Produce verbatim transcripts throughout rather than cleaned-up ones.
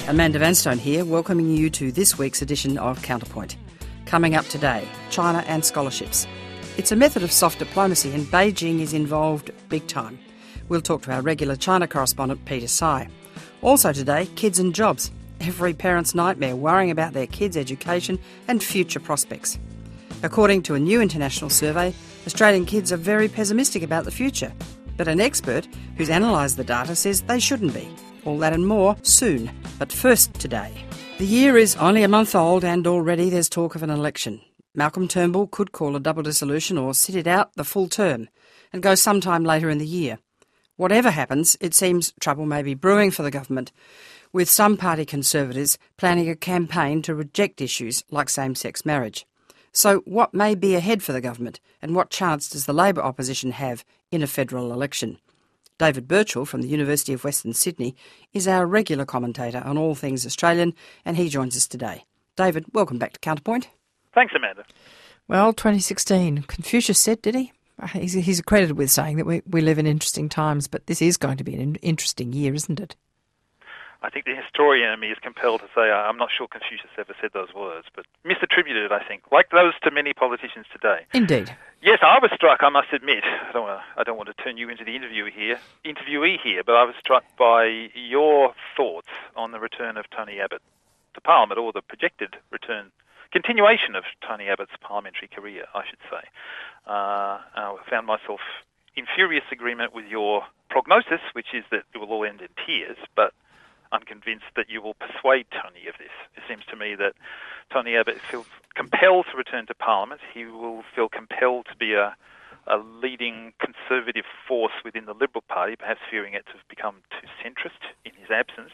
Amanda Vanstone here, welcoming you to this week's edition of Counterpoint. Coming up today, China and scholarships. It's a method of soft diplomacy and Beijing is involved big time. We'll talk to our regular China correspondent Peter Tsai. Also today, kids and jobs. Every parent's nightmare, worrying about their kids' education and future prospects. According to a new international survey, Australian kids are very pessimistic about the future. But an expert who's analysed the data says they shouldn't be. All that and more soon. But first today. The year is only a month old and already there's talk of an election. Malcolm Turnbull could call a double dissolution or sit it out the full term and go sometime later in the year. Whatever happens, it seems trouble may be brewing for the government, with some party Conservatives planning a campaign to reject issues like same-sex marriage. So what may be ahead for the government and what chance does the Labor opposition have in a federal election? David Birchall from the University of Western Sydney is our regular commentator on all things Australian and he joins us today. David, welcome back to Counterpoint. Thanks, Amanda. Well, twenty sixteen, Confucius said, did he? He's, he's credited with saying that we, we live in interesting times, but this is going to be an interesting year, isn't it? I think the historian in me is compelled to say I'm not sure Confucius ever said those words, but misattributed it, I think, like those to many politicians today. Indeed. Yes, I was struck, I must admit. I don't want to, I don't want to turn you into the interview here, interviewee here, but I was struck by your thoughts on the return of Tony Abbott to Parliament, or the projected return, continuation of Tony Abbott's parliamentary career, I should say. Uh, I found myself in furious agreement with your prognosis, which is that it will all end in tears, but I'm convinced that you will persuade Tony of this. It seems to me that Tony Abbott feels compelled to return to Parliament. He will feel compelled to be a, a leading conservative force within the Liberal Party, perhaps fearing it to have become too centrist in his absence.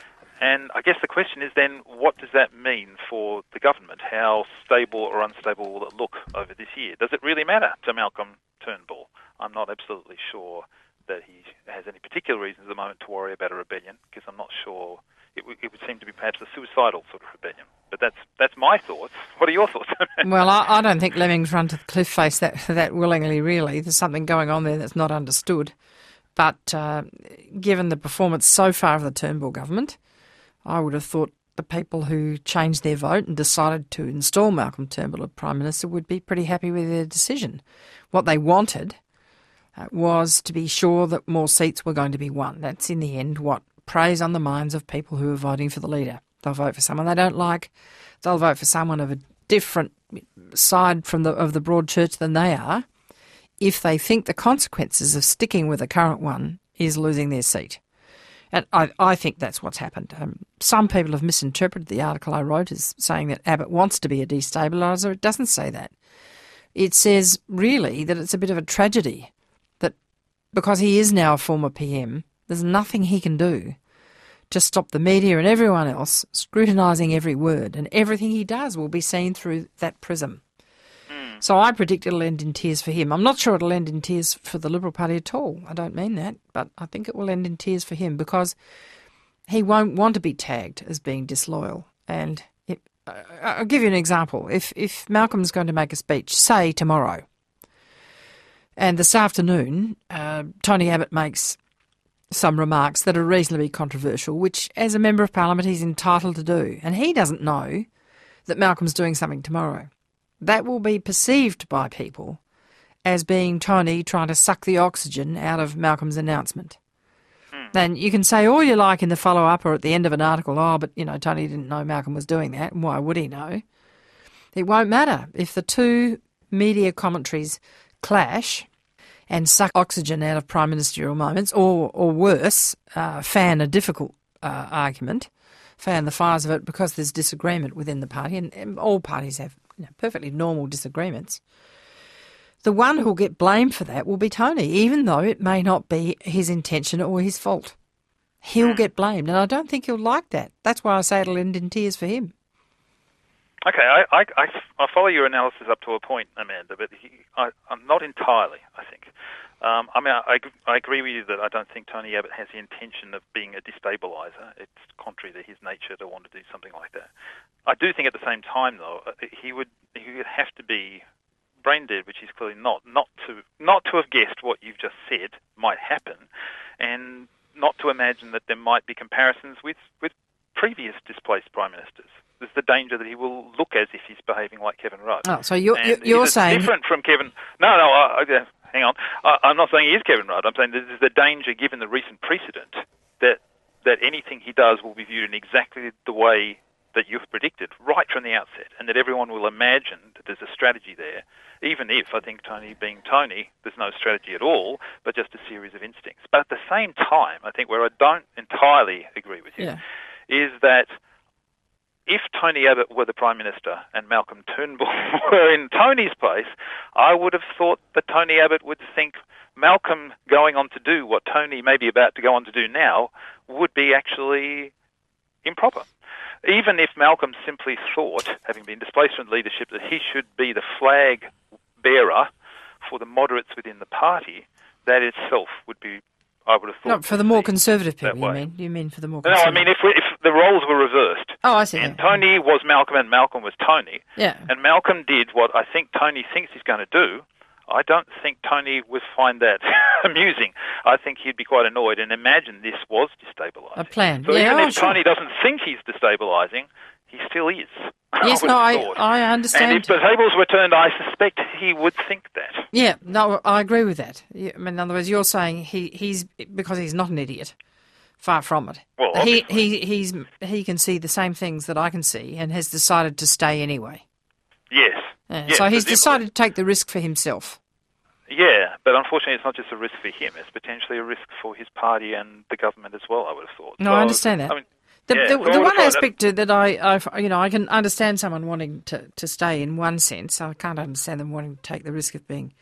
And I guess the question is then, what does that mean for the government? How stable or unstable will it look over this year? Does it really matter to Malcolm Turnbull? I'm not absolutely sure that he has any particular reasons at the moment to worry about a rebellion, because I'm not sure it, w- it would seem to be perhaps a suicidal sort of rebellion. But that's that's my thoughts. What are your thoughts? Well, I, I don't think lemmings run to the cliff face that that willingly, really. There's something going on there that's not understood. But uh, given the performance so far of the Turnbull government, I would have thought the people who changed their vote and decided to install Malcolm Turnbull as Prime Minister would be pretty happy with their decision. What they wanted uh, was to be sure that more seats were going to be won. That's in the end what preys on the minds of people who are voting for the leader. They'll vote for someone they don't like. They'll vote for someone of a different side from the of the broad church than they are, if they think the consequences of sticking with the current one is losing their seat. And I, I think that's what's happened. Um, some people have misinterpreted the article I wrote as saying that Abbott wants to be a destabiliser. It doesn't say that. It says, really, that it's a bit of a tragedy that because he is now a former P M, there's nothing he can do to stop the media and everyone else scrutinising every word, and everything he does will be seen through that prism. Mm. So I predict it'll end in tears for him. I'm not sure it'll end in tears for the Liberal Party at all. I don't mean that, but I think it will end in tears for him because he won't want to be tagged as being disloyal. And it, I'll give you an example. If, if Malcolm's going to make a speech, say tomorrow, and this afternoon uh, Tony Abbott makes some remarks that are reasonably controversial, which as a Member of Parliament he's entitled to do, and he doesn't know that Malcolm's doing something tomorrow, that will be perceived by people as being Tony trying to suck the oxygen out of Malcolm's announcement. Mm. Then you can say all you like in the follow-up or at the end of an article, oh, but, you know, Tony didn't know Malcolm was doing that, and why would he know? It won't matter. If the two media commentaries clash and suck oxygen out of prime ministerial moments, or or worse, uh, fan a difficult uh, argument, fan the fires of it because there's disagreement within the party, and, and all parties have you know, perfectly normal disagreements. The one who'll get blamed for that will be Tony, even though it may not be his intention or his fault. He'll get blamed, and I don't think he'll like that. That's why I say it'll end in tears for him. Okay, I, I, I, I follow your analysis up to a point, Amanda, but he, I, I'm not entirely, I think. Um, I mean, I, I agree with you that I don't think Tony Abbott has the intention of being a destabiliser. It's contrary to his nature to want to do something like that. I do think at the same time, though, he would he would have to be brain dead, which he's clearly not, not to not to have guessed what you've just said might happen, and not to imagine that there might be comparisons with, with previous displaced prime ministers. There's the danger that he will look as if he's behaving like Kevin Rudd. Oh, so you're, and you're it's saying... different from Kevin... No, no, I, I, hang on. I, I'm not saying he is Kevin Rudd. I'm saying there's the danger, given the recent precedent, that that anything he does will be viewed in exactly the way that you've predicted right from the outset, and that everyone will imagine that there's a strategy there, even if, I think, Tony being Tony, there's no strategy at all, but just a series of instincts. But at the same time, I think where I don't entirely agree with you yeah. is that if Tony Abbott were the Prime Minister and Malcolm Turnbull were in Tony's place, I would have thought that Tony Abbott would think Malcolm going on to do what Tony may be about to go on to do now would be actually improper. Even if Malcolm simply thought, having been displaced from leadership, that he should be the flag bearer for the moderates within the party, that itself would be, I would have thought... No, for the more conservative people, you mean? You mean for the more No, conservative... I mean if, we, if the roles were reversed. Oh, I see. And yeah. Tony was Malcolm and Malcolm was Tony. Yeah. And Malcolm did what I think Tony thinks he's going to do. I don't think Tony would find that amusing. I think he'd be quite annoyed and imagine this was destabilising. A plan. So yeah, even oh, if sure. Tony doesn't think he's destabilising, he still is. Yes, I no, I, thought. I understand. And if the tables were turned, I suspect he would think that. Yeah, no, I agree with that. I mean, in other words, you're saying he, he's, because he's not an idiot, far from it. Well, he, obviously. he, he's, he can see the same things that I can see and has decided to stay anyway. Yes. Yeah, yes so he's but it- decided to take the risk for himself. Yeah, but unfortunately it's not just a risk for him, it's potentially a risk for his party and the government as well, I would have thought. No, So, I understand that. I mean, The, yeah, the, so I the would have one thought aspect that, that I, I, you know, I can understand someone wanting to, to stay in one sense. I can't understand them wanting to take the risk of being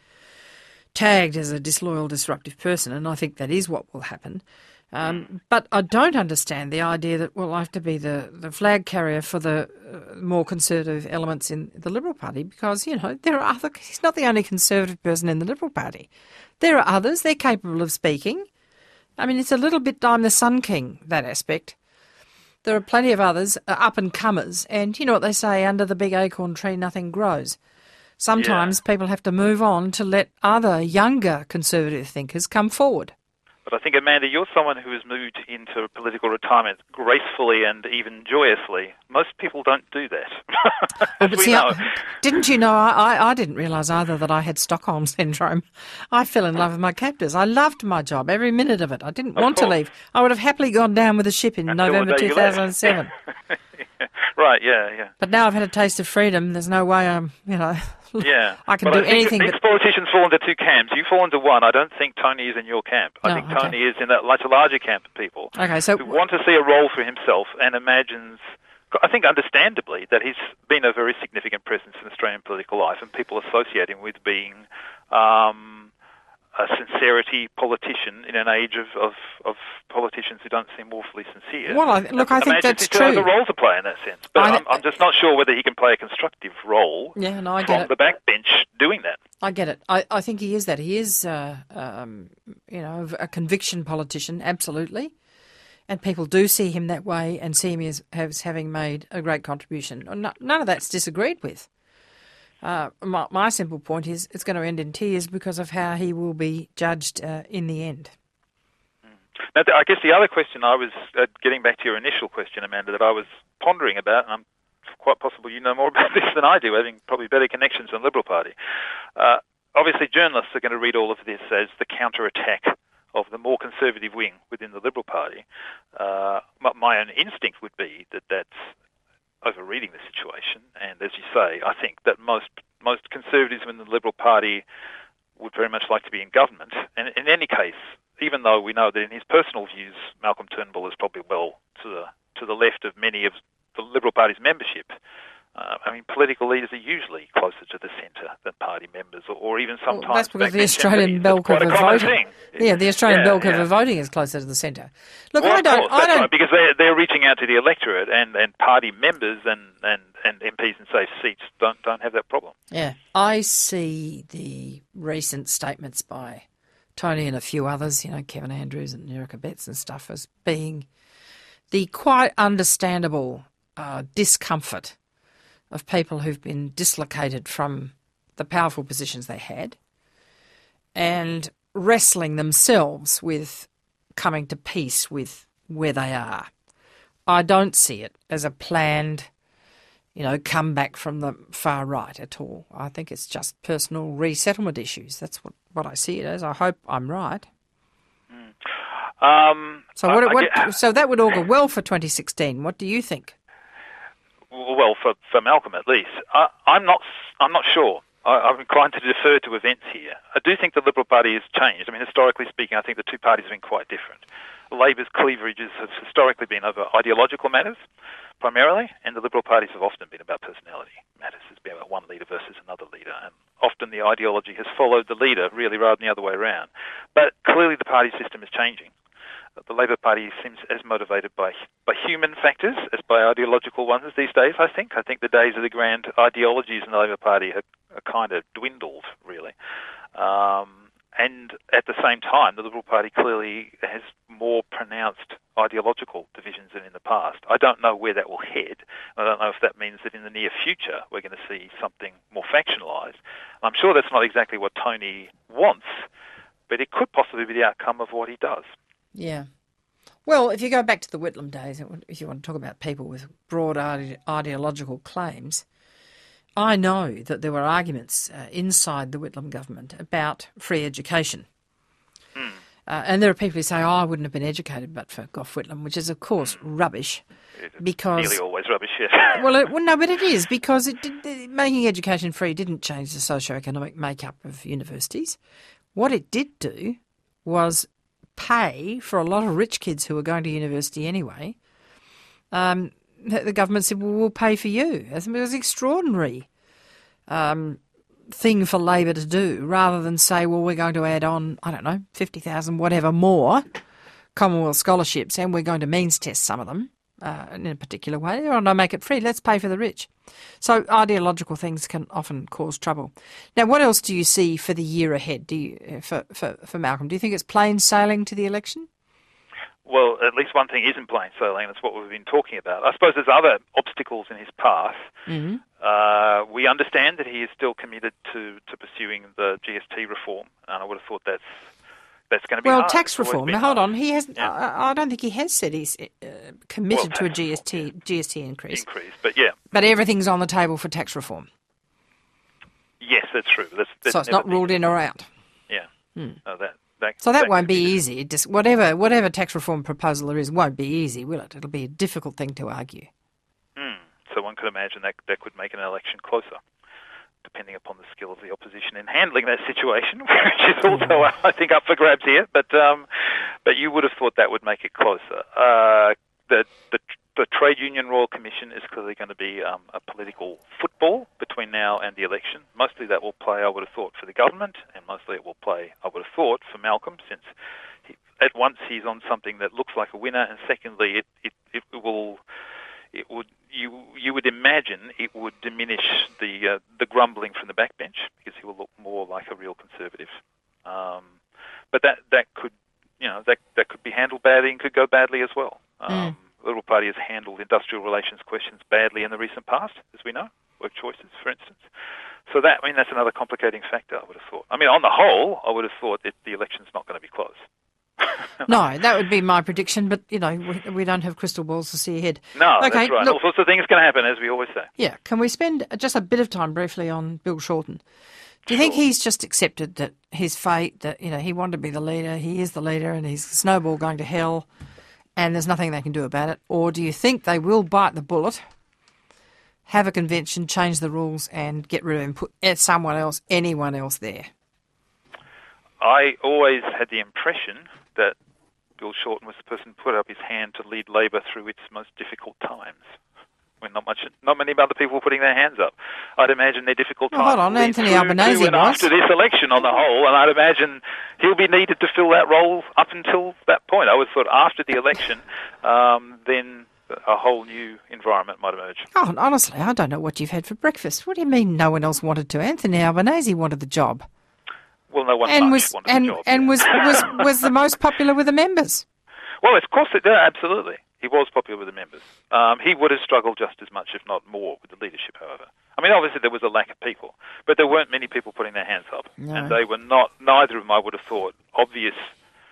tagged as a disloyal, disruptive person, and I think that is what will happen. Um, mm. But I don't understand the idea that, well, I have to be the, the flag carrier for the uh, more conservative elements in the Liberal Party because, you know, there are other... He's not the only conservative person in the Liberal Party. There are others. They're capable of speaking. I mean, it's a little bit I'm the Sun King, that aspect. There are plenty of others, uh, up-and-comers, and you know what they say, under the big acorn tree nothing grows. Sometimes yeah. people have to move on to let other, younger conservative thinkers come forward. But I think, Amanda, you're someone who has moved into political retirement gracefully and even joyously. Most people don't do that. Well, but see, I, didn't you know, I, I, I didn't realise either that I had Stockholm Syndrome. I fell in love with my captors. I loved my job, every minute of it. I didn't of want course. to leave. I would have happily gone down with the ship in Until November two thousand seven. Right, yeah, yeah. But now I've had a taste of freedom. There's no way I'm, you know... Yeah, I can but do I think anything. These but... politicians fall into two camps. You fall into one. I don't think Tony is in your camp. I No, think okay. Tony is in that much larger camp of people Okay, so who want to see a role for himself and imagines, I think understandably, that he's been a very significant presence in Australian political life and people associate him with being um, a sincerity politician in an age of, of, of politicians who don't seem awfully sincere. Well, I, look, I think that's he still has true. a role to play in that sense. But I- I'm, I'm just not sure whether he can play a constructive role Yeah, no, I from get it. the backbench doing that. I get it. I, I think he is that. He is, uh, um, you know, a conviction politician, absolutely. And people do see him that way and see him as, as having made a great contribution. No, none of that's disagreed with. Uh, my, my simple point is it's going to end in tears because of how he will be judged uh, in the end. Now, I guess the other question I was, uh, getting back to your initial question, Amanda, that I was pondering about, and I'm quite possible you know more about this than I do, having probably better connections in the Liberal Party. Uh, obviously, journalists are going to read all of this as the counter-attack of the more conservative wing within the Liberal Party. Uh, my, my own instinct would be that that's over-reading the situation, and as you say, I think that most most conservatives in the Liberal Party would very much like to be in government. And in any case, even though we know that in his personal views, Malcolm Turnbull is probably well to the to the left of many of the Liberal Party's membership. Uh, I mean, political leaders are usually closer to the centre than party members, or, or even sometimes... Well, that's because the backbench Australian M Ps. bell That's quite curve a of common voting. thing. Yeah, the Australian Yeah, bell curve yeah. of voting is closer to the centre. Look, Well, I of don't... course, I that's don't right, because they're, they're reaching out to the electorate, and, and party members and, and, and M Ps in safe seats don't, don't have that problem. Yeah, I see the recent statements by Tony and a few others, you know, Kevin Andrews and Erica Betts and stuff, as being the quite understandable uh, discomfort of people who've been dislocated from the powerful positions they had and wrestling themselves with coming to peace with where they are. I don't see it as a planned, you know, comeback from the far right at all. I think it's just personal resettlement issues. That's what, what I see it as. I hope I'm right. Um, so what? I, I what get, so that would augur well for twenty sixteen. What do you think? Well, for for Malcolm at least, I, I'm not. I'm not sure. I, I'm inclined to defer to events here. I do think the Liberal Party has changed. I mean, historically speaking, I think the two parties have been quite different. Labor's cleavages have historically been over ideological matters, primarily, and the Liberal parties have often been about personality matters. It's been about one leader versus another leader, and often the ideology has followed the leader, really, rather than the other way around. But clearly the party system is changing. The Labor Party seems as motivated by by human factors as by ideological ones these days, I think. I think the days of the grand ideologies in the Labor Party are, are kind of dwindled, really. Um, and at the same time, the Liberal Party clearly has more pronounced ideological divisions than in the past. I don't know where that will head. I don't know if that means that in the near future we're going to see something more factionalised. I'm sure that's not exactly what Tony wants, but it could possibly be the outcome of what he does. Yeah. Well, if you go back to the Whitlam days, if you want to talk about people with broad ide- ideological claims, I know that there were arguments uh, inside the Whitlam government about free education. Mm. Uh, and there are people who say, oh, I wouldn't have been educated but for Gough Whitlam, which is, of course, rubbish. It's because nearly always rubbish, yeah. well, it, well, no, but it is, because it did, it, making education free didn't change the socio-economic makeup of universities. What it did do was pay for a lot of rich kids who were going to university anyway. Um, the government said, well, we'll pay for you. It was an extraordinary um, thing for Labor to do, rather than say, well, we're going to add on, I don't know, fifty thousand, whatever more Commonwealth scholarships, and we're going to means test some of them uh, in a particular way. Or no, make it free. Let's pay for the rich. So ideological things can often cause trouble. Now, what else do you see for the year ahead? Do you, for, for, for Malcolm? Do you think it's plain sailing to the election? Well, at least one thing isn't plain sailing. That's what we've been talking about. I suppose there's other obstacles in his path. Mm-hmm. Uh, we understand that he is still committed to, to pursuing the G S T reform, and I would have thought that's that's going to be well, hard. tax reform. Now, hold on. He has. Yeah. I, I don't think he has said he's uh, committed well, to a G S T reform, yeah. G S T increase. Increase, but yeah. But everything's on the table for tax reform. Yes, that's true. That's, that's so it's not ruled in or out. Yeah. Hmm. No, that, that, so that, that won't be be easy. It just, whatever whatever tax reform proposal there is won't be easy, will it? It'll be a difficult thing to argue. Hmm. So one could imagine that that could make an election closer, depending upon the skill of the opposition in handling that situation, which is also, I think, up for grabs here. But um, but you would have thought that would make it closer. Uh, the, the the Trade Union Royal Commission is clearly going to be um, a political football between now and the election. Mostly that will play, I would have thought, for the government, and mostly it will play, I would have thought, for Malcolm, since he, at once he's on something that looks like a winner, and secondly, it, it, it will... It would you you would imagine it would diminish the uh, the grumbling from the backbench, because he will look more like a real conservative. Um, but that that could you know that that could be handled badly and could go badly as well. Um, Mm. The Liberal Party has handled industrial relations questions badly in the recent past, as we know, work choices, for instance. So that I mean that's another complicating factor, I would have thought. I mean, on the whole, I would have thought that the election's not going to be close. No, that would be my prediction, but, you know, we, we don't have crystal balls to see ahead. No, okay, that's right. Look, All sorts of things can happen, as we always say. Yeah, can we spend just a bit of time briefly on Bill Shorten? Do you Sure. think he's just accepted that his fate, that, you know, he wanted to be the leader, he is the leader, and he's the snowball going to hell, and there's nothing they can do about it? Or do you think they will bite the bullet, have a convention, change the rules, and get rid of him, put someone else, anyone else there? I always had the impression that Bill Shorten was the person who put up his hand to lead Labor through its most difficult times, when not much, not many other people were putting their hands up. I'd imagine their difficult well, times hold on, will lead Anthony through Albanese to and was. after this election on the whole, and I'd imagine he'll be needed to fill that role up until that point. I would have thought after the election, um, then a whole new environment might emerge. Oh, honestly, I don't know what you've had for breakfast. What do you mean no one else wanted to? Anthony Albanese wanted the job. Well, no one and much was wanted and the job. and yeah. was, was was the most popular with the members. Well, of course, it, yeah, absolutely. He was popular with the members. Um, he would have struggled just as much, if not more, with the leadership, however. I mean, obviously there was a lack of people, but there weren't many people putting their hands up. No. And they were not, neither of them, I would have thought, obvious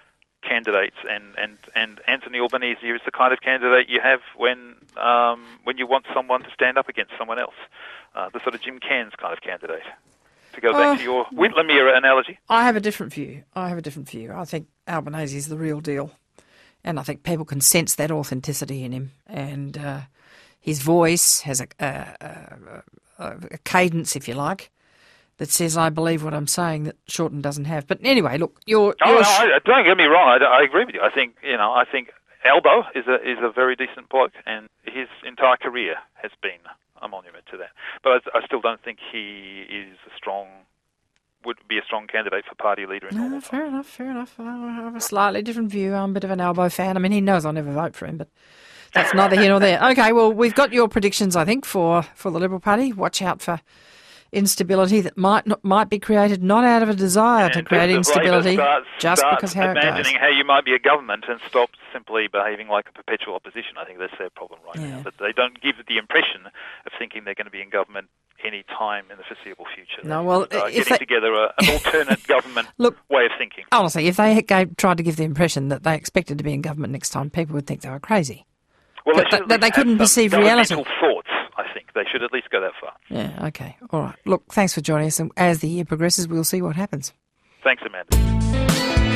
candidates, and, and, and Anthony Albanese is the kind of candidate you have when um, when you want someone to stand up against someone else, uh, the sort of Jim Cairns kind of candidate. To go back oh, to your Whitlam era analogy. I have a different view. I have a different view. I think Albanese is the real deal, and I think people can sense that authenticity in him, and uh, his voice has a, a, a, a cadence, if you like, that says, I believe what I'm saying, that Shorten doesn't have. But anyway, look, you're... Oh, you're no, I, don't get me wrong, I, I agree with you. I think, you know, I think Albo is a, is a very decent bloke, and his entire career has been a monument to that. But I, I still don't think he is a strong... would be a strong candidate for party leader in no, normal fair times. enough, fair enough. I have a slightly different view. I'm a bit of an Albo fan. I mean, he knows I'll never vote for him, but that's neither here nor there. Okay, well, we've got your predictions, I think, for, for the Liberal Party. Watch out for instability that might not, might be created not out of a desire And to create instability, start, just start because how it goes. imagining how you might be a government and stop simply behaving like a perpetual opposition. I think that's their problem right Yeah. now. But they don't give the impression of thinking they're going to be in government any time in the foreseeable future. No, They well, are if getting they- together a, an alternate government Look, way of thinking. honestly, if they gave, tried to give the impression that they expected to be in government next time, people would think they were crazy. Well, that- they, should that at they least couldn't have some perceive reality. governmental thoughts, I think. They should at least go that far. Yeah, okay, all right. Look, thanks for joining us, and as the year progresses, we'll see what happens. Thanks, Amanda.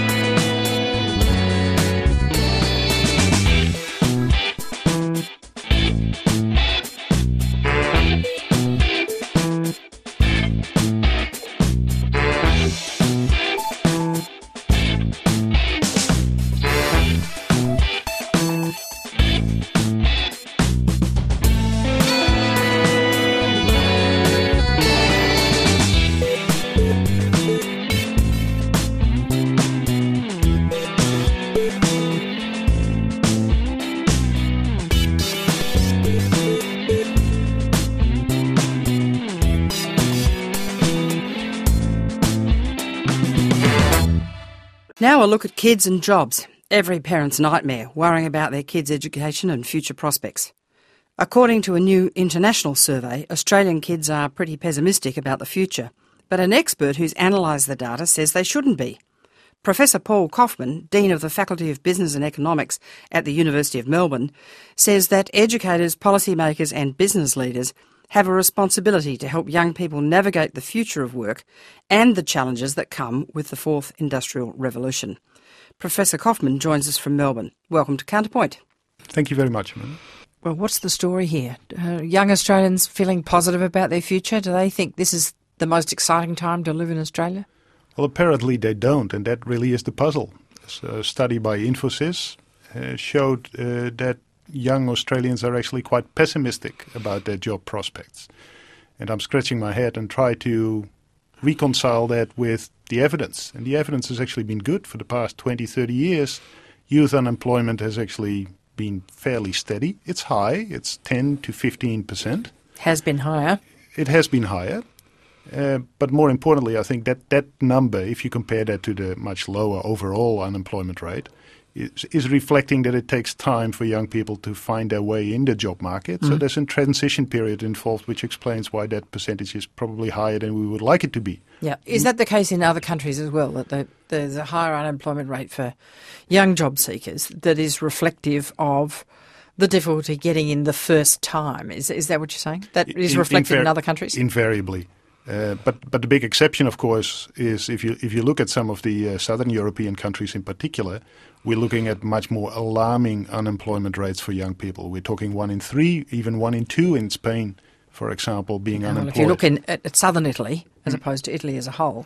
Now a look at kids and jobs. Every parent's nightmare, worrying about their kids' education and future prospects. According to a new international survey, Australian kids are pretty pessimistic about the future, but an expert who's analysed the data says they shouldn't be. Professor Paul Kaufman, Dean of the Faculty of Business and Economics at the University of Melbourne, says that educators, policymakers and business leaders have a responsibility to help young people navigate the future of work and the challenges that come with the fourth industrial revolution. Professor Kaufman joins us from Melbourne. Welcome to Counterpoint. Thank you very much, Amanda. Well, what's the story here? Uh, young Australians feeling positive about their future? Do they think this is the most exciting time to live in Australia? Well, apparently they don't, and that really is the puzzle. So a study by Infosys uh, showed uh, that young Australians are actually quite pessimistic about their job prospects. And I'm scratching my head and try to reconcile that with the evidence. And the evidence has actually been good for the past twenty, thirty years. Youth unemployment has actually been fairly steady. It's high. It's ten to fifteen percent. Has been higher. It has been higher. Uh, but more importantly, I think that that number, if you compare that to the much lower overall unemployment rate, is, is reflecting that it takes time for young people to find their way in the job market. Mm. So there's a transition period involved, which explains why that percentage is probably higher than we would like it to be. Yeah. Is that the case in other countries as well, that the, there's a higher unemployment rate for young job seekers that is reflective of the difficulty getting in the first time? Is is that what you're saying? That is In- reflected invar- in other countries? Invariably. Uh, but but the big exception, of course, is if you if you look at some of the uh, southern European countries in particular, we're looking at much more alarming unemployment rates for young people. We're talking one in three, even one in two in Spain, for example, being Well, unemployed. if you look in, at, at southern Italy, as mm. opposed to Italy as a whole,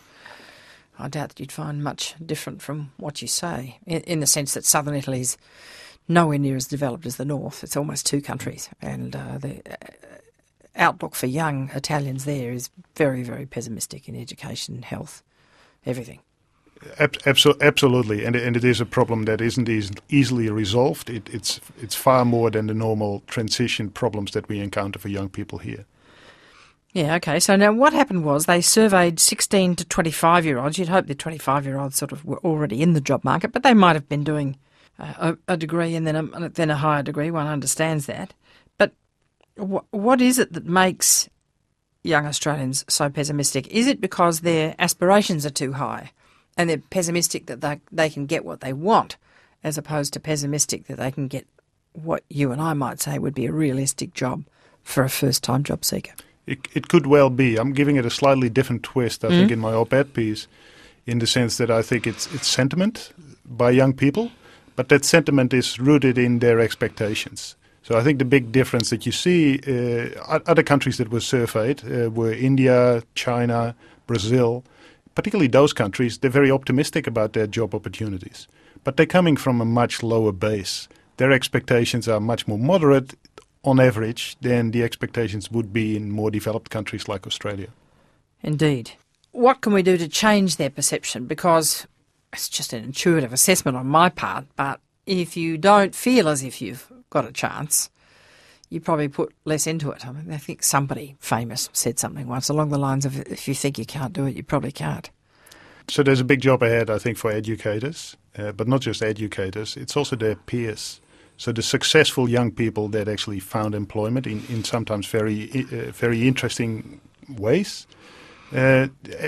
I doubt that you'd find much different from what you say, in, in the sense that southern Italy is nowhere near as developed as the north. It's almost two countries, and uh, the uh, outlook for young Italians there is very, very pessimistic in education, health, everything. Ab- abso- absolutely, and and it is a problem that isn't eas- easily resolved. It, it's it's far more than the normal transition problems that we encounter for young people here. Yeah, okay. So now what happened was they surveyed sixteen to twenty-five-year-olds. You'd hope the twenty-five-year-olds sort of were already in the job market, but they might have been doing uh, a, a degree and then a, then a higher degree. One understands that. But wh- what is it that makes young Australians so pessimistic? Is it because their aspirations are too high? And they're pessimistic that they, they can get what they want, as opposed to pessimistic that they can get what you and I might say would be a realistic job for a first-time job seeker. It, it could well be. I'm giving it a slightly different twist, I mm. think, in my op-ed piece, in the sense that I think it's it's sentiment by young people, but that sentiment is rooted in their expectations. So I think the big difference that you see, uh, other countries that were surveyed uh, were India, China, Brazil. Particularly those countries, they're very optimistic about their job opportunities. But they're coming from a much lower base. Their expectations are much more moderate on average than the expectations would be in more developed countries like Australia. Indeed. What can we do to change their perception? Because it's just an intuitive assessment on my part, but if you don't feel as if you've got a chance, you probably put less into it. I mean, I think somebody famous said something once along the lines of, if you think you can't do it, you probably can't. So there's a big job ahead, I think, for educators, uh, but not just educators, it's also their peers. So the successful young people that actually found employment in, in sometimes very uh, very interesting ways, uh,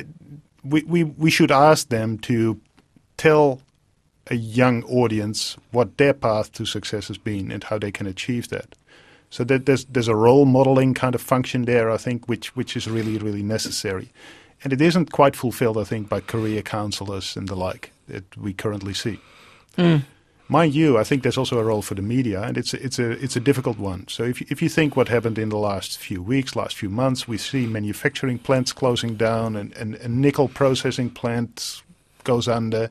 we, we, we should ask them to tell a young audience what their path to success has been and how they can achieve that. So that there's there's a role modeling kind of function there, I think, which which is really, really necessary. And it isn't quite fulfilled, I think, by career counsellors and the like that we currently see. Mm. Mind you, I think there's also a role for the media, and it's a, it's a it's a difficult one. So if if you think what happened in the last few weeks, last few months, we see manufacturing plants closing down and, and, and nickel processing plants goes under.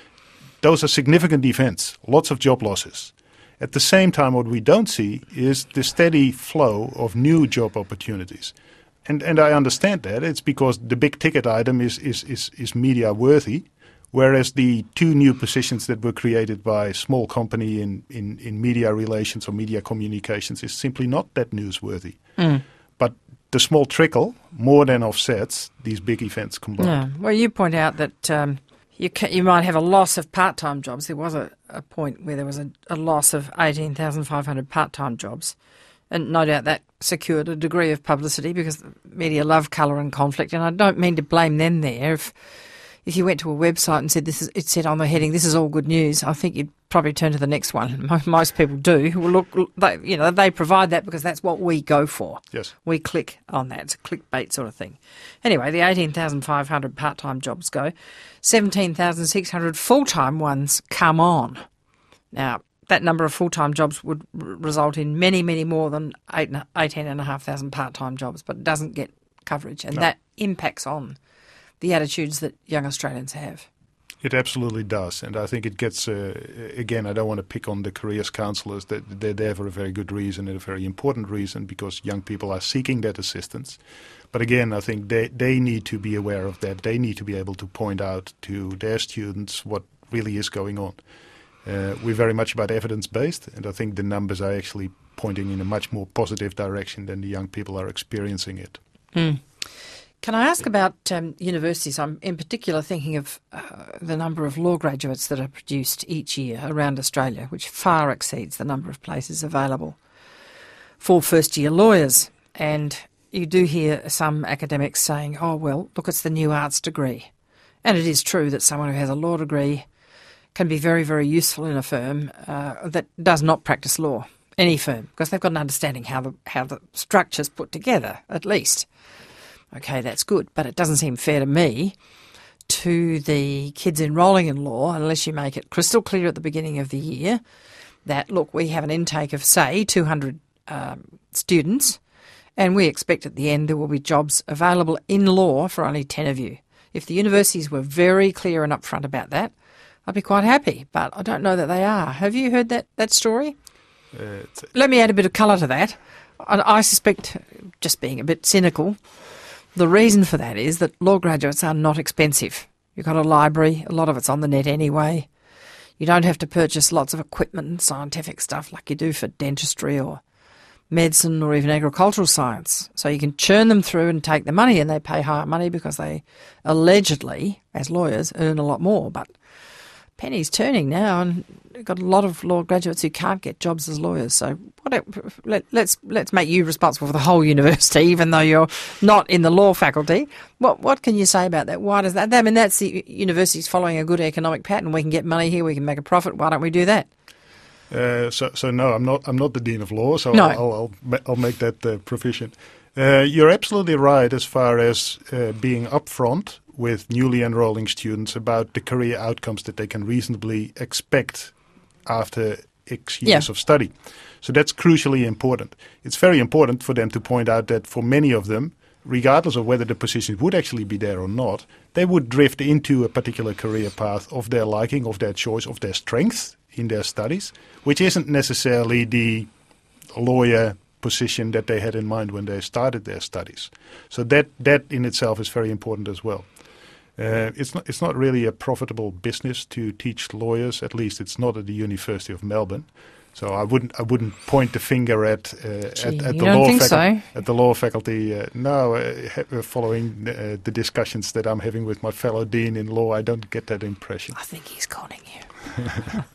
Those are significant events, lots of job losses. At the same time, what we don't see is the steady flow of new job opportunities. And and I understand that. It's because the big ticket item is is, is, is media worthy, whereas the two new positions that were created by a small company in, in, in media relations or media communications is simply not that newsworthy. Mm. But the small trickle more than offsets these big events combined. Yeah. Well, you point out that um, you ca- you might have a loss of part-time jobs. There was a, a point where there was a, a loss of eighteen thousand five hundred part-time jobs. And no doubt that secured a degree of publicity because the media love colour and conflict. And I don't mean to blame them there. If if you went to a website and said this is, it said on the heading, "This is all good news," I think you'd probably turn to the next one. Most people do. Well, look, they, you know, they provide that because that's what we go for. Yes, we click on that. It's a clickbait sort of thing. Anyway, the eighteen thousand five hundred part-time jobs go. seventeen thousand six hundred full-time ones come on. Now, that number of full-time jobs would r- result in many, many more than eight, eighteen thousand five hundred part-time jobs, but it doesn't get coverage, and no. that impacts on the attitudes that young Australians have. It absolutely does, and I think it gets, uh, again, I don't want to pick on the careers counsellors, that they're there for a very good reason and a very important reason because young people are seeking that assistance. But again, I think they, they need to be aware of that. They need to be able to point out to their students what really is going on. Uh, we're very much about evidence-based, and I think the numbers are actually pointing in a much more positive direction than the young people are experiencing it. Mm. Can I ask about um, universities? I'm in particular thinking of uh, the number of law graduates that are produced each year around Australia, which far exceeds the number of places available for first-year lawyers. And you do hear some academics saying, oh, well, look, it's the new arts degree. And it is true that someone who has a law degree can be very, very useful in a firm uh, that does not practice law, any firm, because they've got an understanding how the how the structure's put together, at least. Okay, that's good, but it doesn't seem fair to me to the kids enrolling in law unless you make it crystal clear at the beginning of the year that, look, we have an intake of, say, two hundred um, students, and we expect at the end there will be jobs available in law for only ten of you. If the universities were very clear and upfront about that, I'd be quite happy, but I don't know that they are. Have you heard that, that story? Uh, Let me add a bit of colour to that. I, I suspect, just being a bit cynical, the reason for that is that law graduates are not expensive. You've got a library, a lot of it's on the net anyway. You don't have to purchase lots of equipment and scientific stuff like you do for dentistry or medicine or even agricultural science. So you can churn them through and take the money, and they pay higher money because they allegedly, as lawyers, earn a lot more, but penny's turning now, and we've got a lot of law graduates who can't get jobs as lawyers. So what, let, let's let's make you responsible for the whole university, even though you're not in the law faculty. What what can you say about that? Why does that? I mean, that's the university's following a good economic pattern. We can get money here. We can make a profit. Why don't we do that? Uh, so, so no, I'm not. I'm not the dean of law. So No. I'll, I'll I'll make that uh, provision. Uh, you're absolutely right as far as uh, being upfront with newly enrolling students about the career outcomes that they can reasonably expect after X years Yeah. of study. So that's crucially important. It's very important for them to point out that for many of them, regardless of whether the position would actually be there or not, they would drift into a particular career path of their liking, of their choice, of their strength in their studies, which isn't necessarily the lawyer position that they had in mind when they started their studies. So that that in itself is very important as well. Uh, it's not it's not really a profitable business to teach lawyers. At least it's not at the University of Melbourne. So I wouldn't I wouldn't point the finger at uh, Gee, at, at you the don't law think faculty. so? At the law faculty, uh, no. Uh, ha- following uh, the discussions that I'm having with my fellow dean in law, I don't get that impression. I think he's conning you.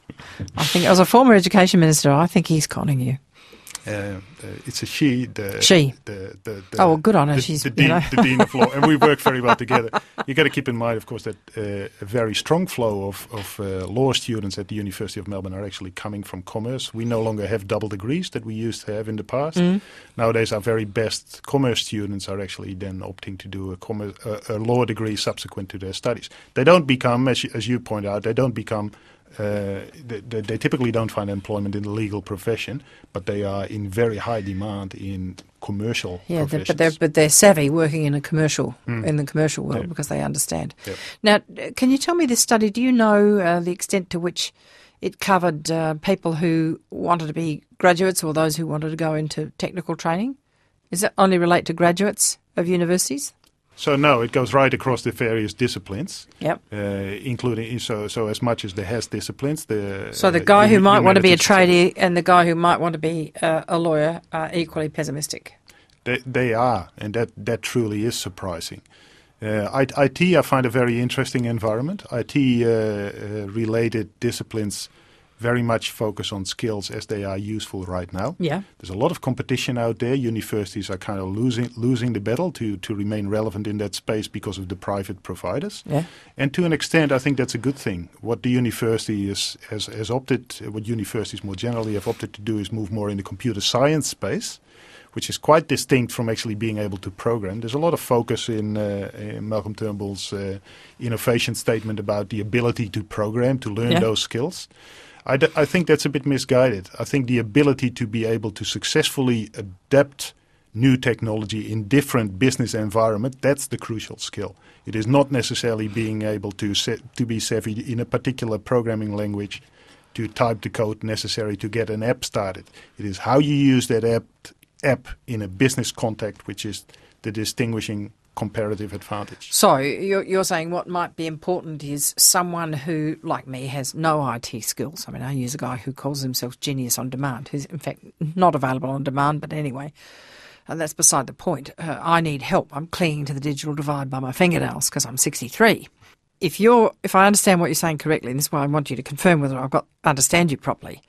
I think, as a former education minister, I think he's conning you. Uh, uh, it's a she. The, She. The, the, the, Oh, well, good on her. The, She's, the, you dean, know. the dean of law, and we work very well together. You got to keep in mind, of course, that uh, a very strong flow of, of uh, law students at the University of Melbourne are actually coming from commerce. We no longer have double degrees that we used to have in the past. Mm. Nowadays, our very best commerce students are actually then opting to do a, commerce, a, a law degree subsequent to their studies. They don't become, as you, as you point out, they don't become. Uh, they, they typically don't find employment in the legal profession, but they are in very high demand in commercial Yeah, they're, professions. but they're but they're savvy working in a commercial Mm. in the commercial world Yeah. because they understand. Yep. Now, uh, can you tell me this study? Do you know uh, the extent to which it covered uh, people who wanted to be graduates or those who wanted to go into technical training? Does it only relate to graduates of universities? So no, it goes right across the various disciplines, Yep. uh, including so so as much as the H E S disciplines. The So the uh, guy who hum- might want to be a humanities, tradie and the guy who might want to be uh, a lawyer are equally pessimistic. They, they are, and that, that truly is surprising. Uh, I, IT, I find a very interesting environment. I T uh, uh, related disciplines very much focus on skills as they are useful right now. Yeah. There's a lot of competition out there. Universities are kind of losing losing the battle to, to remain relevant in that space because of the private providers. Yeah. And to an extent, I think that's a good thing. What the university is, has, has opted, what universities more generally have opted to do is move more in the computer science space, which is quite distinct from actually being able to program. There's a lot of focus in, uh, in Malcolm Turnbull's uh, innovation statement about the ability to program, to learn Yeah. those skills. I, d- I think that's a bit misguided. I think the ability to be able to successfully adapt new technology in different business environment, that's the crucial skill. It is not necessarily being able to sa- to be savvy in a particular programming language to type the code necessary to get an app started. It is how you use that app app in a business context, which is the distinguishing comparative advantage. So you're, you're saying what might be important is someone who, like me, has no I T skills. I mean, I use a guy who calls himself Genius on Demand, who's in fact not available on demand, but anyway, and that's beside the point. Uh, I need help. I'm clinging to the digital divide by my fingernails because I'm sixty-three. If you're, if I understand what you're saying correctly, and this is why I want you to confirm whether I've got understand you properly,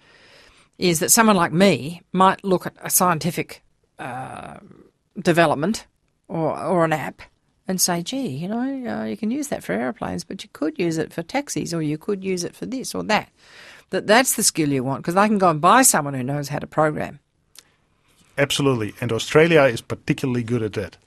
is that someone like me might look at a scientific uh, development or or an app and say, gee, you know, uh, you can use that for aeroplanes, but you could use it for taxis or you could use it for this or that. That that's the skill you want because they can go and buy someone who knows how to program. Absolutely. And Australia is particularly good at that.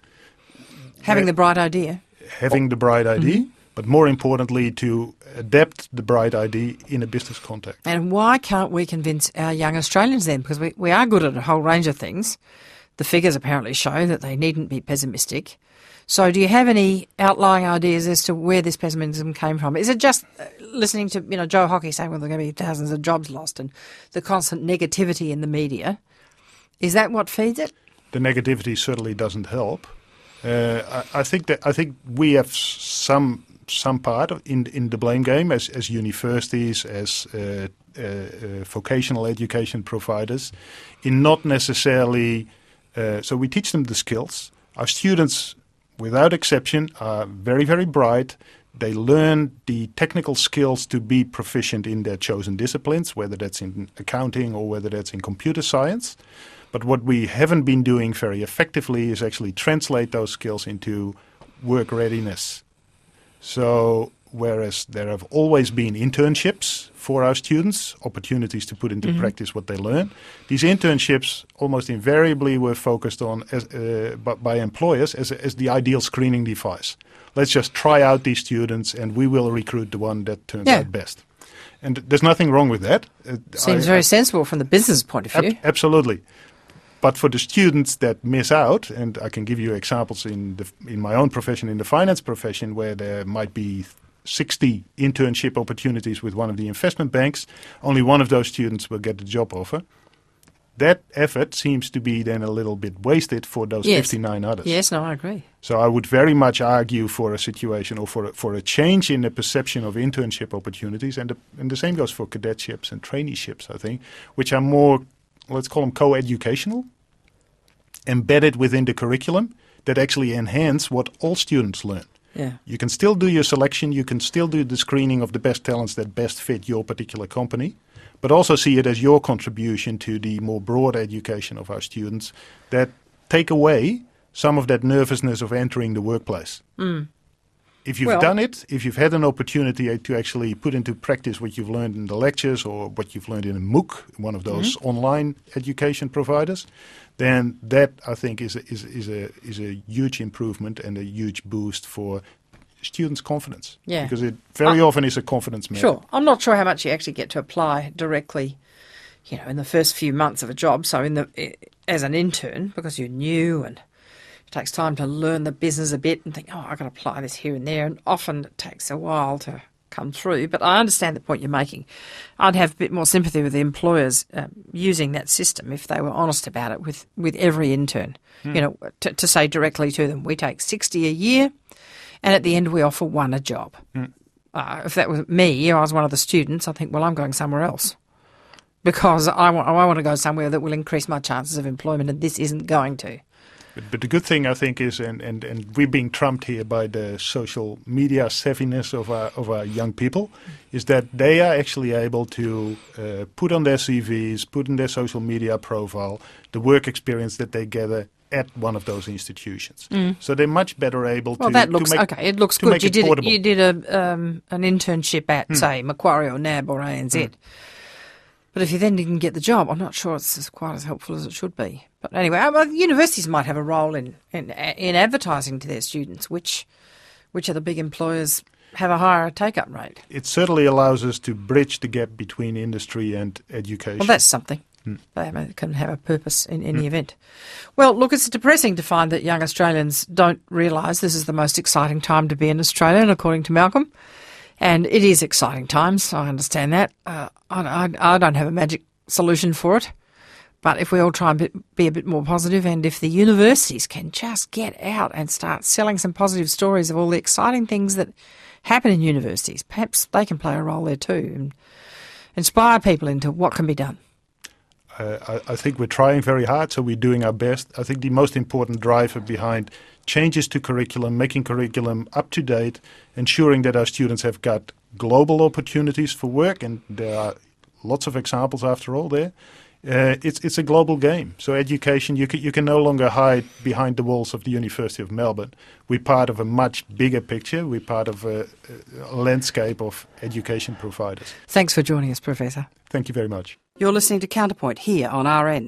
Having Uh, the bright idea. Having the bright idea, Mm-hmm. but more importantly, to adapt the bright idea in a business context. And why can't we convince our young Australians then? Because we, we are good at a whole range of things. The figures apparently show that they needn't be pessimistic. So do you have any outlying ideas as to where this pessimism came from? Is it just uh, listening to, you know, Joe Hockey saying, well, there are going to be thousands of jobs lost and the constant negativity in the media? Is that what feeds it? The negativity certainly doesn't help. Uh, I, I think that I think we have some some part in in the blame game as as universities, as uh, uh, uh, vocational education providers, in not necessarily. Uh, so we teach them the skills. Our students without exception, are very, very bright. They learn the technical skills to be proficient in their chosen disciplines, whether that's in accounting or whether that's in computer science. But what we haven't been doing very effectively is actually translate those skills into work readiness. So whereas there have always been internships for our students, opportunities to put into mm-hmm. practice what they learn, these internships almost invariably were focused on as, uh, by, by employers as, as the ideal screening device. Let's just try out these students and we will recruit the one that turns yeah. out best. And there's nothing wrong with that. Uh, Seems I, very I, sensible from the business point of view. Ab- absolutely. But for the students that miss out, and I can give you examples in the, in my own profession, in the finance profession, where there might be sixty internship opportunities with one of the investment banks, only one of those students will get the job offer. That effort seems to be then a little bit wasted for those yes. fifty-nine others. Yes, no, I agree. So I would very much argue for a situation or for a, for a change in the perception of internship opportunities, and the, and the same goes for cadetships and traineeships, I think, which are more, let's call them co-educational, embedded within the curriculum that actually enhance what all students learn. Yeah. You can still do your selection, you can still do the screening of the best talents that best fit your particular company, but also see it as your contribution to the more broad education of our students that take away some of that nervousness of entering the workplace. Mm. If you've well, done it, if you've had an opportunity to actually put into practice what you've learned in the lectures or what you've learned in a MOOC, one of those mm-hmm. online education providers, then that, I think, is a, is, is, a, is a huge improvement and a huge boost for students' confidence. Yeah. Because it very uh, often is a confidence matter. Sure. I'm not sure how much you actually get to apply directly, you know, in the first few months of a job. So in the as an intern, because you're new and it takes time to learn the business a bit and think, oh, I've got to apply this here and there. And often it takes a while to come through. But I understand the point you're making. I'd have a bit more sympathy with the employers uh, using that system if they were honest about it with, with every intern. Hmm. You know, to, to say directly to them, we take sixty a year and at the end we offer one a job. Hmm. Uh, if that was me, I was one of the students, I think, well, I'm going somewhere else because I want, I want to go somewhere that will increase my chances of employment, and this isn't going to. But, but the good thing, I think, is, and, and, and we're being trumped here by the social media savviness of our, of our young people, is that they are actually able to uh, put on their C Vs, put in their social media profile, the work experience that they gather at one of those institutions. Mm. So they're much better able well, to... Well, that looks... to make, okay, it looks good. You did, you did a um, an internship at, mm. say, Macquarie or N A B or A N Z. Mm. But if you then didn't get the job, I'm not sure it's as quite as helpful as it should be. But anyway, uh, universities might have a role in, in in advertising to their students, which which of the big employers have a higher take-up rate. It certainly allows us to bridge the gap between industry and education. Well, that's something. Mm. They can have a purpose in any mm. event. Well, look, it's depressing to find that young Australians don't realise this is the most exciting time to be in Australia, and according to Malcolm. And it is exciting times, I understand that. Uh, I, I, I don't have a magic solution for it. But if we all try and be, be a bit more positive, and if the universities can just get out and start selling some positive stories of all the exciting things that happen in universities, perhaps they can play a role there too and inspire people into what can be done. Uh, I, I think we're trying very hard, so we're doing our best. I think the most important driver behind changes to curriculum, making curriculum up to date, ensuring that our students have got global opportunities for work, and there are lots of examples after all there. Uh, it's it's a global game. So education, you can, you can no longer hide behind the walls of the University of Melbourne. We're part of a much bigger picture. We're part of a, a landscape of education providers. Thanks for joining us, Professor. Thank you very much. You're listening to Counterpoint here on R N.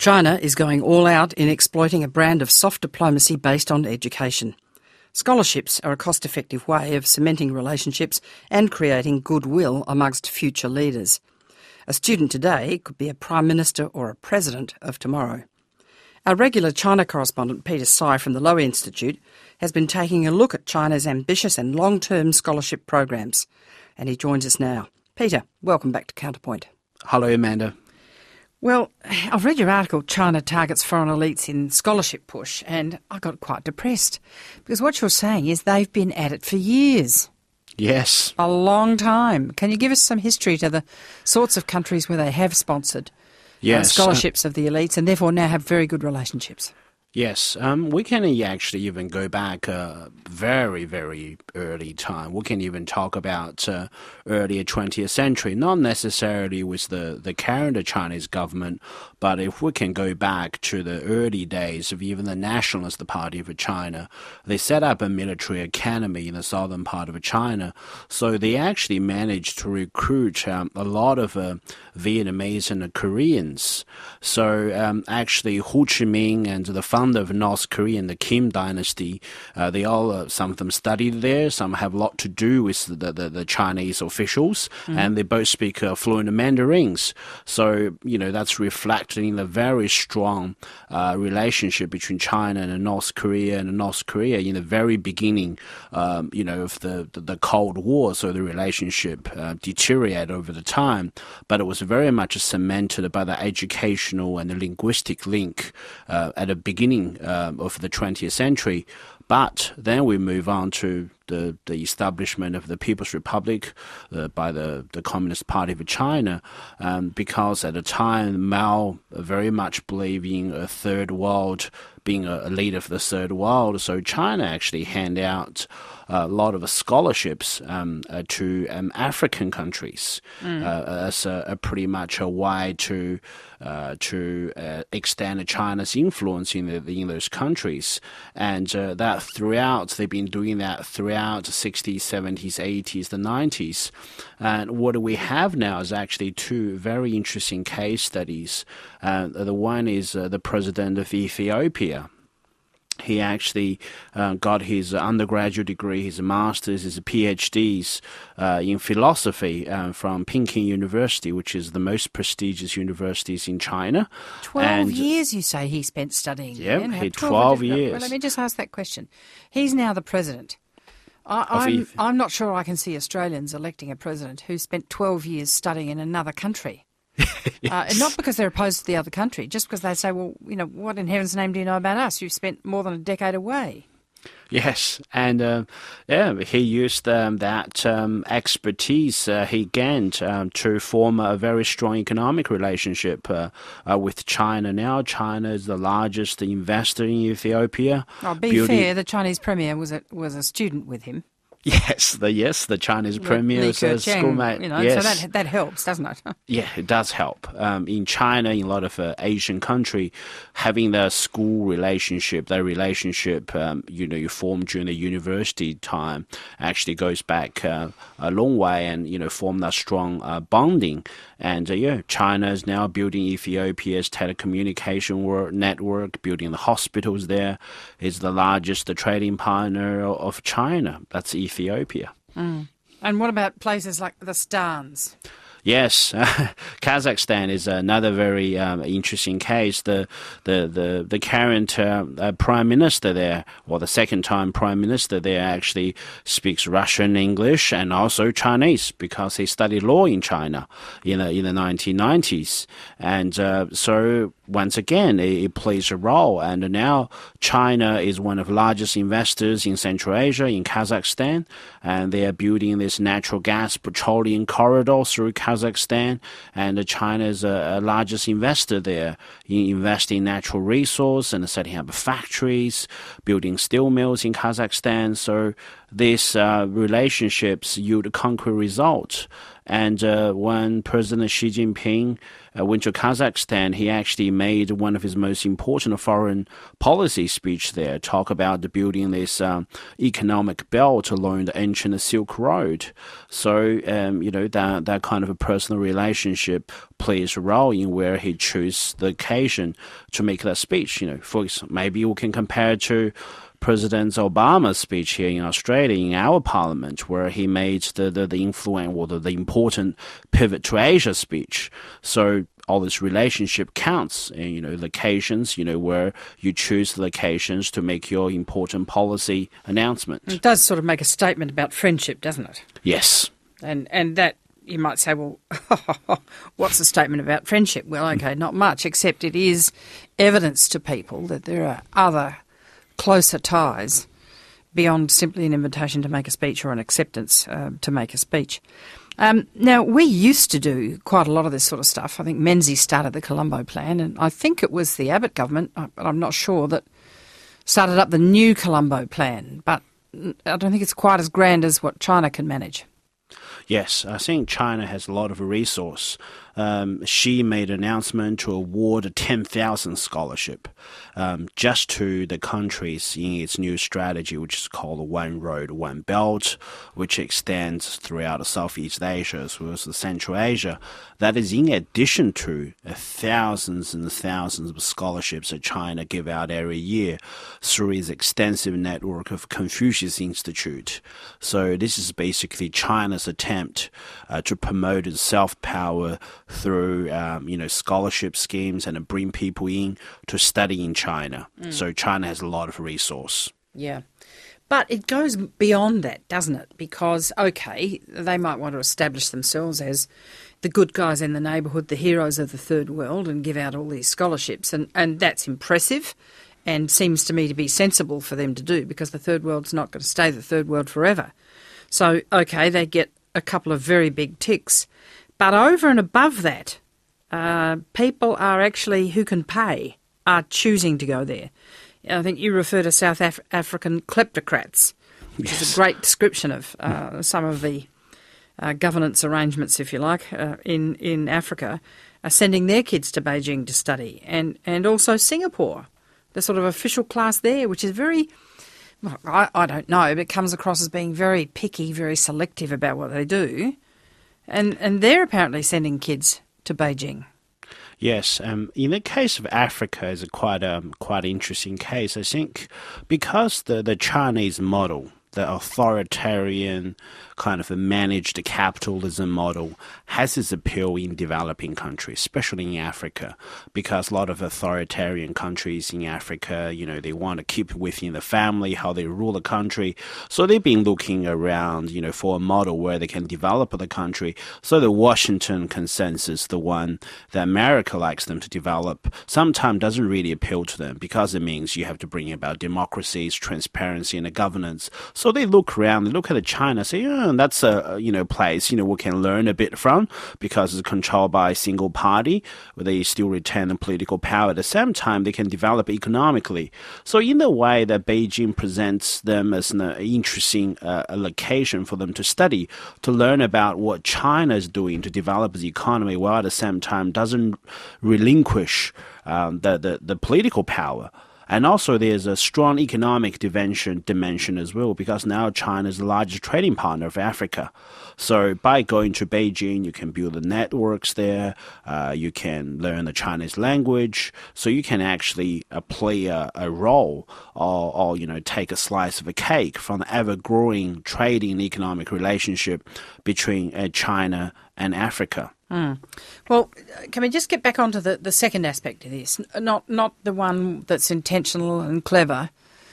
China is going all out in exploiting a brand of soft diplomacy based on education. Scholarships are a cost-effective way of cementing relationships and creating goodwill amongst future leaders. A student today could be a Prime Minister or a President of tomorrow. Our regular China correspondent Peter Tsai from the Lowy Institute has been taking a look at China's ambitious and long-term scholarship programs, and he joins us now. Peter, welcome back to Counterpoint. Hello, Amanda. Well, I've read your article, China Targets Foreign Elites in Scholarship Push, and I got quite depressed because what you're saying is they've been at it for years. Yes. A long time. Can you give us some history to the sorts of countries where they have sponsored yes. uh, scholarships of the elites and therefore now have very good relationships? Yes, um, we can actually even go back a very, very early time. We can even talk about uh, earlier twentieth century, not necessarily with the, the current Chinese government, but if we can go back to the early days of even the Nationalist Party of China, they set up a military academy in the southern part of China. So they actually managed to recruit um, a lot of uh, Vietnamese and Koreans. So um, actually Ho Chi Minh and the founder of North Korea and the Kim dynasty, uh, they all, uh, some of them studied there, some have a lot to do with the, the, the Chinese officials, mm-hmm. and they both speak uh, fluent Mandarins. So, you know, that's reflected in the very strong uh, relationship between China and North Korea and North Korea in the very beginning, um, you know, of the, the, the Cold War. So the relationship uh, deteriorated over the time, but it was very much cemented by the educational and the linguistic link uh, at the beginning Um, of the twentieth century. But then we move on to the, the establishment of the People's Republic uh, by the, the Communist Party of China, um, because at the time Mao very much believed in a third world, being a, a leader of the third world. So China actually handed out a lot of scholarships um, uh, to um, African countries mm. uh, as a, a pretty much a way to uh, to uh, extend China's influence in the, in those countries, and uh, that throughout they've been doing that throughout the sixties, seventies, eighties, the nineties, and what we have now is actually two very interesting case studies. Uh, the one is uh, the president of Ethiopia. He actually uh, got his undergraduate degree, his master's, his PhDs uh, in philosophy uh, from Peking University, which is the most prestigious universities in China. Twelve and, years, you say, he spent studying. Yeah, he twelve, twelve years. Well, let me just ask that question. He's now the president. I, I'm, I'm not sure I can see Australians electing a president who spent twelve years studying in another country. Yes. Uh, not because they're opposed to the other country, just because they say, well, you know, what in heaven's name do you know about us? You've spent more than a decade away. Yes, and uh, yeah, he used um, that um, expertise uh, he gained um, to form a very strong economic relationship uh, uh, with China. Now China is the largest investor in Ethiopia. Oh, be building... fair, the Chinese premier was a, was a student with him. Yes, the yes, the Chinese yeah, premier is a schoolmate. You know, yes. So that that helps, doesn't it? Yeah, it does help. Um, in China, in a lot of uh, Asian country, having the school relationship, that relationship, um, you know, you form during the university time, actually goes back uh, a long way, and you know, form that strong uh, bonding. And uh, yeah, China is now building Ethiopia's telecommunication network, building the hospitals there. It's the largest uh, trading partner of China. That's Ethiopia. Mm. And what about places like the Stans? Yes, uh, Kazakhstan is another very um, interesting case. The the the, the current uh, uh, prime minister there, or the second time prime minister there, actually speaks Russian, English, and also Chinese because he studied law in China in the in the nineteen nineties, and uh, so. Once again, it, it plays a role, and now China is one of the largest investors in Central Asia, in Kazakhstan, and they are building this natural gas petroleum corridor through Kazakhstan, and China is a, a largest investor there, in investing in natural resource and setting up factories, building steel mills in Kazakhstan. So these uh, relationships yield concrete results. And uh, when President Xi Jinping uh, went to Kazakhstan, he actually made one of his most important foreign policy speech there, talk about the building this um, economic belt along the ancient Silk Road. So, um, you know, that, that kind of a personal relationship plays a role in where he chose the occasion to make that speech. You know, for example, maybe we can compare to President Obama's speech here in Australia in our parliament, where he made the, the, the influent or the, the important pivot to Asia speech. So all this relationship counts, and, you know, locations, you know, where you choose locations to make your important policy announcement. It does sort of make a statement about friendship, doesn't it? Yes. And and that, you might say, well, what's a statement about friendship? Well, okay, not much, except it is evidence to people that there are other closer ties beyond simply an invitation to make a speech or an acceptance uh, to make a speech. Um, now, we used to do quite a lot of this sort of stuff. I think Menzies started the Colombo Plan, and I think it was the Abbott government, but I'm not sure, that started up the new Colombo Plan. But I don't think it's quite as grand as what China can manage. Yes, I think China has a lot of resource. Um, Xi made an announcement to award a ten thousand scholarship um, just to the countries in its new strategy, which is called One Road, One Belt, which extends throughout Southeast Asia as well as Central Asia. That is in addition to uh, thousands and thousands of scholarships that China give out every year through its extensive network of Confucius Institute. So this is basically China's attempt uh, to promote its self-power through, um, you know, scholarship schemes and bring people in to study in China. Mm. So China has a lot of resource. Yeah. But it goes beyond that, doesn't it? Because, okay, they might want to establish themselves as the good guys in the neighbourhood, the heroes of the third world, and give out all these scholarships. And, and that's impressive and seems to me to be sensible for them to do, because the third world's not going to stay the third world forever. So, okay, they get a couple of very big ticks. But over and above that, uh, people are actually, who can pay, are choosing to go there. I think you refer to South Af- African kleptocrats, which yes. is a great description of uh, some of the uh, governance arrangements, if you like, uh, in, in Africa, are sending their kids to Beijing to study. And, and also Singapore, the sort of official class there, which is very, well, I, I don't know, but comes across as being very picky, very selective about what they do. And and they're apparently sending kids to Beijing. Yes, um, in the case of Africa, is a quite um, quite interesting case. I think because the, the Chinese model, the authoritarian kind of a managed capitalism model, has its appeal in developing countries, especially in Africa, because a lot of authoritarian countries in Africa, you know, they want to keep within the family how they rule the country. So they've been looking around, you know, for a model where they can develop the country. So the Washington consensus, the one that America likes them to develop, sometimes doesn't really appeal to them, because it means you have to bring about democracies, transparency, and the governance. So they look around, they look at China, say, oh, that's a, you know, place, you know, we can learn a bit from, because it's controlled by a single party, where they still retain the political power. At the same time, they can develop economically. So in the way that Beijing presents them as an interesting uh, location for them to study, to learn about what China is doing to develop the economy, while at the same time doesn't relinquish um, the, the, the political power. And also there's a strong economic dimension, dimension as well, because now China is the largest trading partner of Africa. So by going to Beijing, you can build the networks there, uh, you can learn the Chinese language, so you can actually uh, play a, a role or, or, you know, take a slice of a cake from the ever-growing trading and economic relationship between uh, China and Africa. Mm. Well, can we just get back onto the, the second aspect of this? Not not the one that's intentional and clever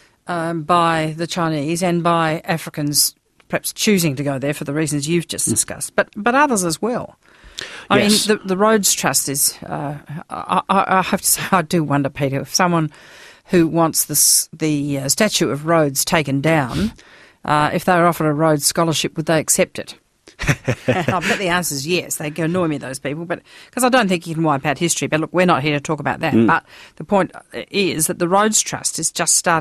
um, by the Chinese and by Africans perhaps choosing to go there for the reasons you've just discussed, but but others as well. I yes. mean, the, the Rhodes Trust is, uh, I, I have to say, I do wonder, Peter, if someone who wants this, the uh, statue of Rhodes taken down, uh, if they were offered a Rhodes Scholarship, would they accept it? I bet the answer is yes. They annoy me, those people, but because I don't think you can wipe out history. But look, we're not here to talk about that. Mm. But the point is that the Rhodes Trust has just started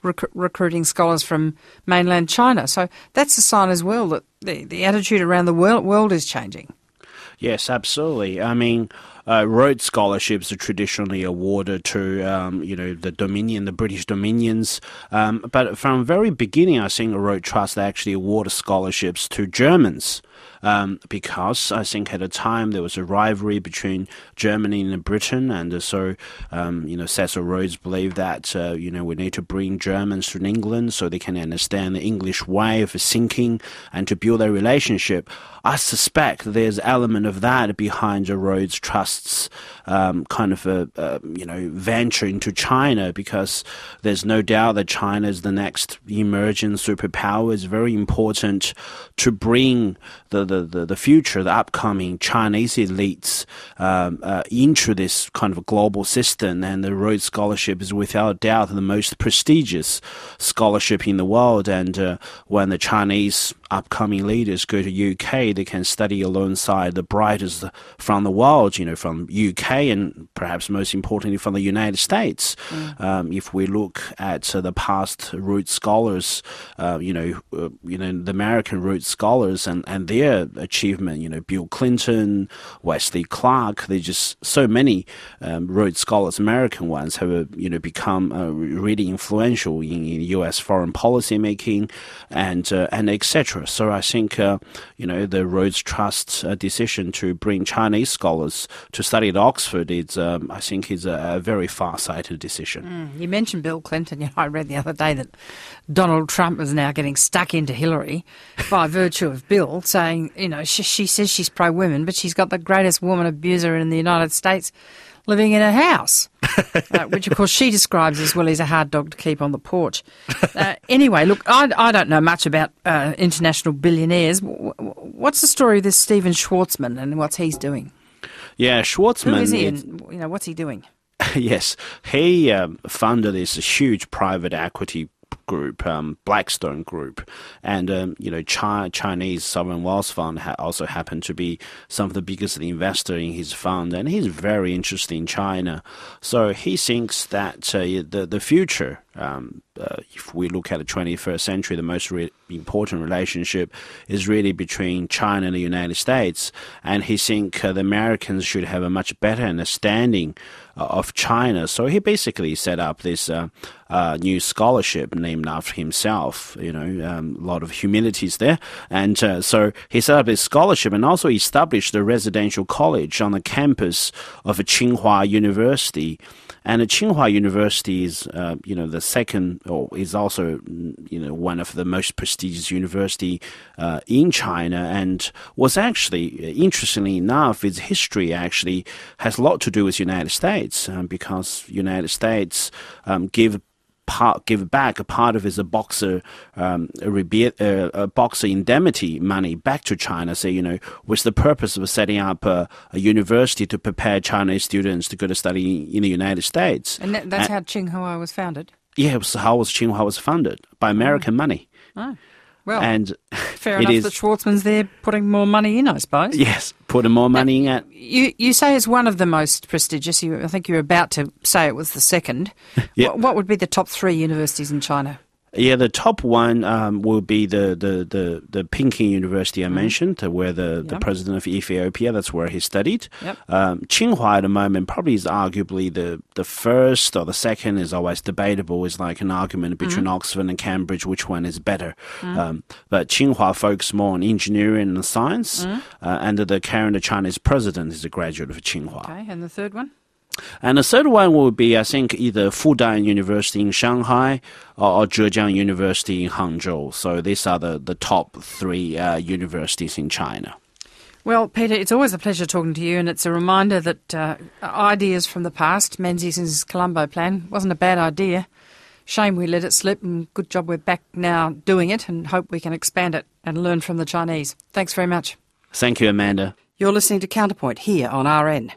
rec- recruiting scholars from mainland China. So that's a sign as well that the, the attitude around the world, world is changing. Yes, absolutely. I mean, uh, Rhodes scholarships are traditionally awarded to, um, you know, the Dominion, the British Dominions. Um, but from the very beginning, I think the Rhodes Trust actually awarded scholarships to Germans. Um, because I think at the time there was a rivalry between Germany and Britain, and so um, you know Cecil Rhodes believed that uh, you know we need to bring Germans to England so they can understand the English way of thinking and to build a relationship. I suspect there's an element of that behind the Rhodes Trust's um, kind of a, a you know venture into China, because there's no doubt that China is the next emerging superpower. It's very important to bring the the, the, the future, the upcoming Chinese elites um, uh, into this kind of global system, and the Rhodes Scholarship is without doubt the most prestigious scholarship in the world. And uh, when the Chinese upcoming leaders go to U K, they can study alongside the brightest from the world, you know, from U K and perhaps most importantly from the United States. Mm. Um, if we look at uh, the past Rhodes scholars, uh, you know, uh, you know, the American Rhodes scholars and, and their achievement, you know, Bill Clinton, Wesley Clark, there's just so many um, Rhodes scholars, American ones, have, uh, you know, become uh, really influential in, in U S foreign policy making and, uh, and et cetera. So I think, uh, you know, the Rhodes Trust's uh, decision to bring Chinese scholars to study at Oxford is, um, I think, is a, a very far-sighted decision. Mm, you mentioned Bill Clinton. You know, I read the other day that Donald Trump is now getting stuck into Hillary by virtue of Bill saying, you know, she, she says she's pro-women, but she's got the greatest woman abuser in the United States living in her house, uh, which, of course, she describes as, well, he's a hard dog to keep on the porch. Uh, anyway, look, I, I don't know much about uh, international billionaires. What's the story of this Stephen Schwarzman and what's he's doing? Yeah, Schwarzman... Who is he and, you know, what's he doing? Yes, he um, founded this huge private equity group, um, Blackstone Group, and um, you know, Chi- Chinese sovereign wealth fund ha- also happened to be some of the biggest investor in his fund, and he's very interested in China. So he thinks that uh, the the future, um, uh, if we look at the twenty-first century, the most re- important relationship is really between China and the United States, and he thinks uh, the Americans should have a much better understanding of China. So he basically set up this uh, uh, new scholarship named after himself. You know, um, a lot of humanities there. And uh, so he set up this scholarship and also established a residential college on the campus of Tsinghua University. And Tsinghua University is, uh, you know, the second, or is also, you know, one of the most prestigious university uh, in China, and was actually, interestingly enough, its history actually has a lot to do with the United States, um, because United States um, give Part, give back a part of his a boxer um, a, rebi- uh, a boxer indemnity money back to China, say, you know, with the purpose of setting up a, a university to prepare Chinese students to go to study in the United States. And that, that's and, how Tsinghua was founded? Yeah, it was how was Tsinghua was funded, by American oh. money. Oh. Well, and fair enough is, that Schwarzman's there putting more money in, I suppose. Yes, putting more money now, in. At, you, you say it's one of the most prestigious. You, I think you're about to say it was the second. Yeah. What, what would be the top three universities in China? Yeah, the top one um, will be the, the, the, the Peking University I mm. mentioned, where the, yep. the president of Ethiopia, that's where he studied. Yep. Um, Tsinghua at the moment probably is arguably the, the first or the second, is always debatable. It's like an argument between mm. Oxford and Cambridge, which one is better. Mm. Um, but Tsinghua focuses more on engineering and science, mm. uh, and the current Chinese president is a graduate of Tsinghua. Okay, and the third one? And the third one will be, I think, either Fudan University in Shanghai or, or Zhejiang University in Hangzhou. So these are the, the top three uh, universities in China. Well, Peter, it's always a pleasure talking to you, and it's a reminder that uh, ideas from the past, Menzies' Colombo plan, wasn't a bad idea. Shame we let it slip, and good job we're back now doing it, and hope we can expand it and learn from the Chinese. Thanks very much. Thank you, Amanda. You're listening to Counterpoint here on R N.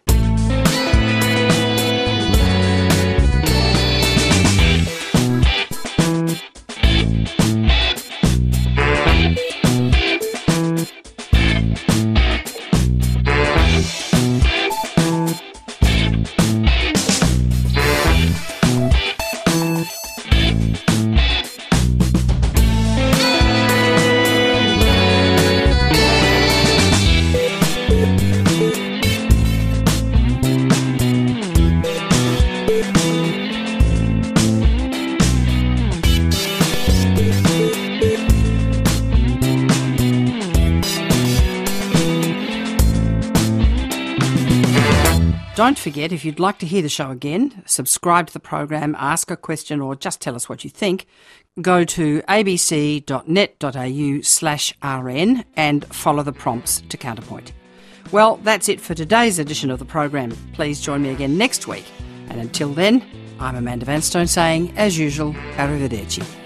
Don't forget, if you'd like to hear the show again, subscribe to the program, ask a question, or just tell us what you think, go to abc.net.au slash rn and follow the prompts to Counterpoint. Well, that's it for today's edition of the program. Please join me again next week. And until then, I'm Amanda Vanstone saying, as usual, arrivederci.